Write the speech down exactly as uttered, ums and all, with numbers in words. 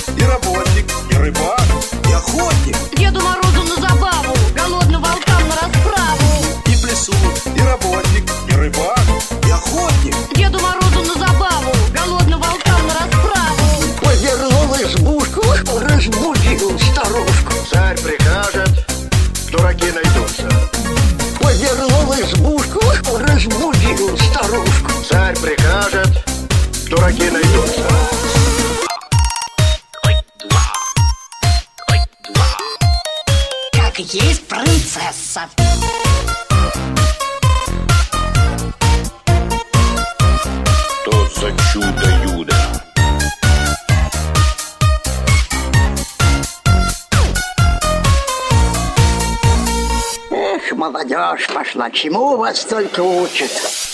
и работник, и рыбак, и охотник. Деду Морозу на забаву, голодным волкам на расправу. И плесун, и работник, и рыбак, и охотник. Деду Морозу на забаву, голодным волкам на расправу. Повернул избушку, разбудил старушку. Царь прикажет, дураки найдутся. Повернул избушку, разбудил старушку. Царь прикажет, дураки найдутся. Как есть принцесса. Что за чудо-юдо? Эх, молодежь пошла, чему вас только учат?